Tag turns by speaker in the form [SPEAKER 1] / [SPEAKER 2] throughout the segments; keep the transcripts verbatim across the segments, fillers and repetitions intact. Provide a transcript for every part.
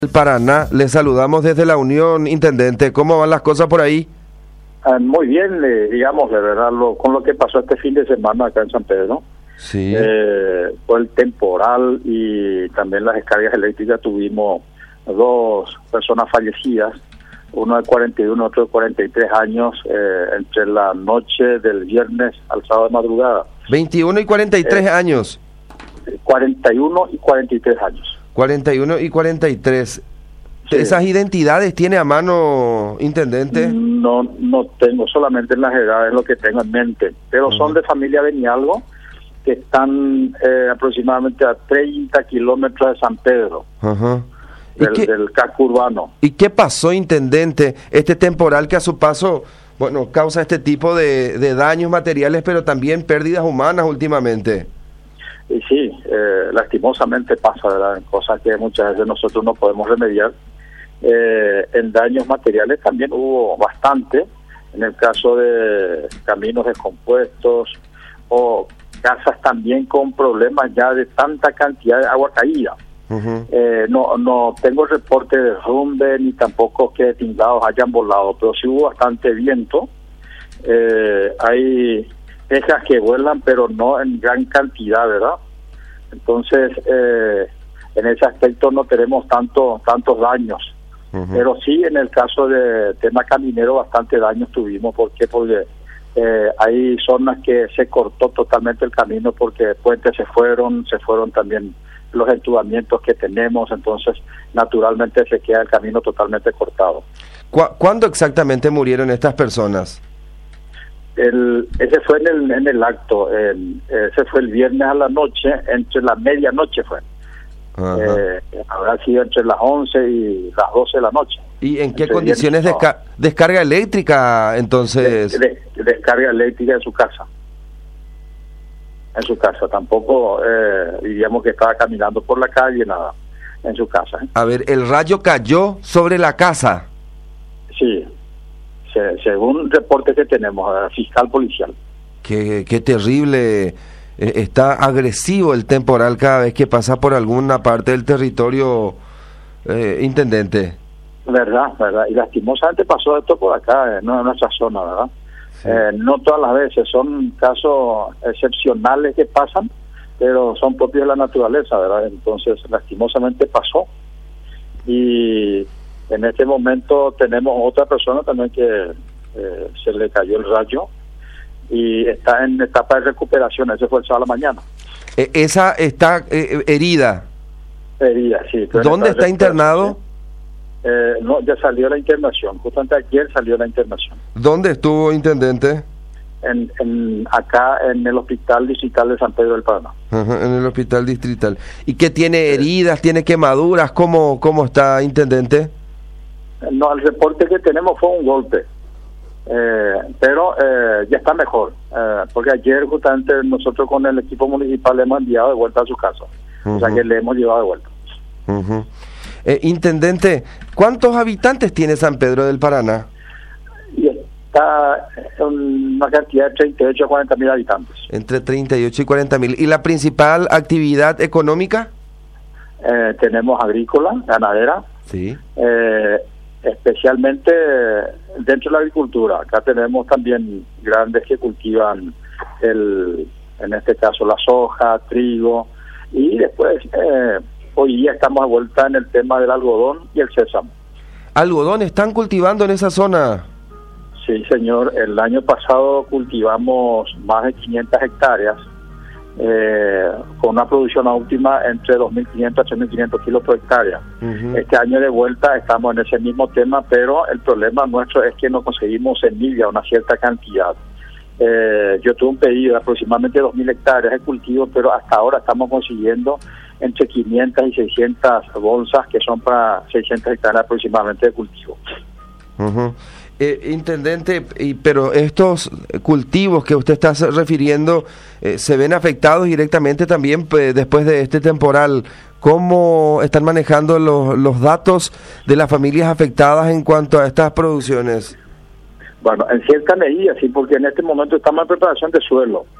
[SPEAKER 1] Paraná, le saludamos desde la Unión, Intendente. ¿Cómo van las cosas por ahí?
[SPEAKER 2] Ah, muy bien, eh, digamos, de verdad, lo, con lo que pasó este fin de semana acá en San Pedro.
[SPEAKER 1] Sí.
[SPEAKER 2] Eh, fue el temporal y también las descargas eléctricas. Tuvimos dos personas fallecidas, uno de cuarenta y uno, otro de cuarenta y tres años, eh, entre la noche del viernes al sábado de madrugada.
[SPEAKER 1] veintiuno y cuarenta y tres
[SPEAKER 2] Eh,
[SPEAKER 1] años.
[SPEAKER 2] cuarenta y uno y cuarenta y tres años.
[SPEAKER 1] cuarenta y uno y cuarenta y tres.
[SPEAKER 2] Sí.
[SPEAKER 1] ¿Esas identidades tiene a mano, Intendente?
[SPEAKER 2] No, no tengo, solamente las edades lo que tengo en mente, pero uh-huh. son de familia Benialgo, que están eh, aproximadamente a treinta kilómetros de San Pedro,
[SPEAKER 1] uh-huh.
[SPEAKER 2] del,
[SPEAKER 1] qué,
[SPEAKER 2] del casco urbano.
[SPEAKER 1] ¿Y qué pasó, Intendente? Este temporal que a su paso, bueno, causa este tipo de, de daños materiales, pero también pérdidas humanas últimamente.
[SPEAKER 2] Y sí, eh, lastimosamente pasa, ¿verdad? Cosas que muchas veces nosotros no podemos remediar. Eh, en daños materiales también hubo bastante, en el caso de caminos descompuestos o casas también con problemas ya de tanta cantidad de agua caída. Uh-huh. Eh, no no tengo reporte de derrumbe ni tampoco que tinglados hayan volado, pero sí hubo bastante viento. Eh, hay tejas que vuelan, pero no en gran cantidad, ¿verdad? Entonces, eh, en ese aspecto no tenemos tanto tantos daños. Uh-huh. Pero sí, en el caso de tema caminero, bastante daños tuvimos. ¿Por qué? Porque eh, hay zonas que se cortó totalmente el camino porque puentes se fueron, se fueron también los entubamientos que tenemos, entonces naturalmente se queda el camino totalmente cortado.
[SPEAKER 1] ¿Cu- ¿Cuándo exactamente murieron estas personas?
[SPEAKER 2] El, ese fue en el, en el acto, el, ese fue el viernes a la noche, entre la medianoche fue. Eh, habrá sido entre las once y las doce de la noche.
[SPEAKER 1] ¿Y en qué
[SPEAKER 2] entre
[SPEAKER 1] condiciones de desca- descarga eléctrica entonces?
[SPEAKER 2] De, de, descarga eléctrica en su casa. En su casa, tampoco eh, diríamos que estaba caminando por la calle, nada, en su casa. ¿eh?
[SPEAKER 1] A ver, el rayo cayó sobre la casa.
[SPEAKER 2] Sí, se, según reporte que tenemos, eh, fiscal policial.
[SPEAKER 1] Qué, qué terrible. Está agresivo el temporal cada vez que pasa por alguna parte del territorio, eh, Intendente.
[SPEAKER 2] Verdad, verdad. Y lastimosamente pasó esto por acá, eh, no en nuestra zona, ¿verdad? Sí. Eh, no todas las veces, son casos excepcionales que pasan, pero son propios de la naturaleza, ¿verdad? Entonces, lastimosamente pasó. Y en este momento tenemos otra persona también que eh, se le cayó el rayo y está en etapa de recuperación. Ese fue el sábado a la mañana.
[SPEAKER 1] Eh, ¿Esa está eh, herida?
[SPEAKER 2] Herida, sí.
[SPEAKER 1] ¿Dónde está internado?
[SPEAKER 2] Eh, no, ya salió la internación. Justamente ayer salió la internación.
[SPEAKER 1] ¿Dónde estuvo, Intendente?
[SPEAKER 2] En, en acá en el Hospital Distrital de San Pedro del Paraná.
[SPEAKER 1] Ajá, en el Hospital Distrital. ¿Y qué tiene heridas? ¿Tiene quemaduras? ¿Cómo, cómo está, Intendente?
[SPEAKER 2] No, el reporte que tenemos fue un golpe. Eh, pero eh, ya está mejor, eh, porque ayer justamente nosotros con el equipo municipal le hemos enviado de vuelta a su casa, uh-huh. O sea que le hemos llevado de vuelta.
[SPEAKER 1] Uh-huh. eh, Intendente, ¿cuántos habitantes tiene San Pedro del Paraná?
[SPEAKER 2] Y está en una cantidad de treinta y ocho a cuarenta mil habitantes.
[SPEAKER 1] Entre treinta y ocho y cuarenta mil. ¿Y la principal actividad económica?
[SPEAKER 2] Eh, tenemos agrícola, ganadera.
[SPEAKER 1] Sí.
[SPEAKER 2] Eh, especialmente dentro de la agricultura. Acá tenemos también grandes que cultivan el, en este caso la soja, trigo, y después eh, hoy día estamos de vuelta en el tema del algodón y el sésamo.
[SPEAKER 1] ¿Algodón están cultivando en esa zona?
[SPEAKER 2] Sí, señor. El año pasado cultivamos más de quinientas hectáreas eh, con una producción óptima entre dos mil quinientos a tres mil quinientos kilos por hectárea. Uh-huh. Este año de vuelta estamos en ese mismo tema, pero el problema nuestro es que no conseguimos semilla, una cierta cantidad. Eh, yo tuve un pedido de aproximadamente dos mil hectáreas de cultivo, pero hasta ahora estamos consiguiendo entre quinientas y seiscientas bolsas, que son para seiscientas hectáreas aproximadamente de cultivo.
[SPEAKER 1] Uh-huh. Eh, Intendente, y, pero estos cultivos que usted está refiriendo eh, se ven afectados directamente también pues, después de este temporal. ¿Cómo están manejando los, los datos de las familias afectadas en cuanto a estas producciones?
[SPEAKER 2] Bueno, en cierta medida sí, porque en este momento estamos en preparación de suelo.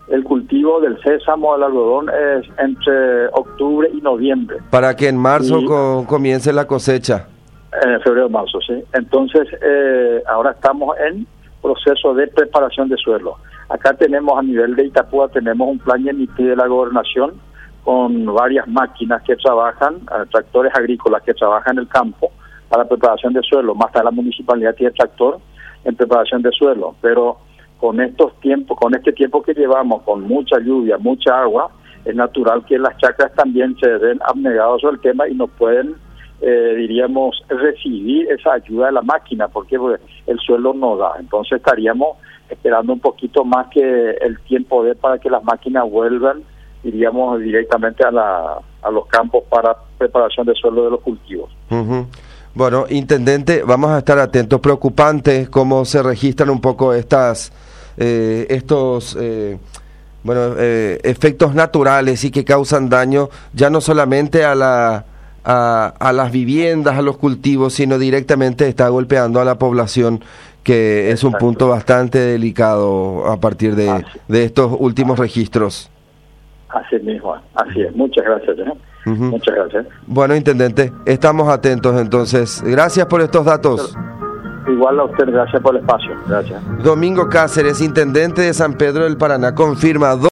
[SPEAKER 2] el cultivo del sésamo, del algodón, es entre octubre y noviembre.
[SPEAKER 1] Para que en marzo
[SPEAKER 2] y,
[SPEAKER 1] co comience la cosecha.
[SPEAKER 2] En febrero, marzo, sí. Entonces, eh, ahora estamos en proceso de preparación de suelo. Acá tenemos, a nivel de Itapúa, tenemos un plan Yenití de la gobernación con varias máquinas que trabajan, eh, tractores agrícolas que trabajan en el campo para preparación de suelo. Más tarde la municipalidad tiene tractor en preparación de suelo, pero con estos tiempos, con este tiempo que llevamos, con mucha lluvia, mucha agua, es natural que las chacras también se ven abnegados sobre el tema y no pueden, eh, diríamos, recibir esa ayuda de la máquina, porque pues, el suelo no da. Entonces estaríamos esperando un poquito más que el tiempo de para que las máquinas vuelvan, diríamos, directamente a, la, a los campos para preparación de suelo de los cultivos.
[SPEAKER 1] Uh-huh. Bueno, intendente, vamos a estar atentos. Preocupante cómo se registran un poco estas eh, estos eh, bueno eh, efectos naturales y que causan daño ya no solamente a la a, a las viviendas, a los cultivos, sino directamente está golpeando a la población, que es un Exacto. punto bastante delicado a partir de, de estos últimos registros.
[SPEAKER 2] Así mismo, así es. Muchas gracias, ¿eh? Uh-huh. Muchas gracias.
[SPEAKER 1] Bueno, intendente, estamos atentos entonces. Gracias por estos datos.
[SPEAKER 2] Igual a usted, gracias por el espacio. Gracias.
[SPEAKER 1] Domingo Cáceres, intendente de San Pedro del Paraná, confirma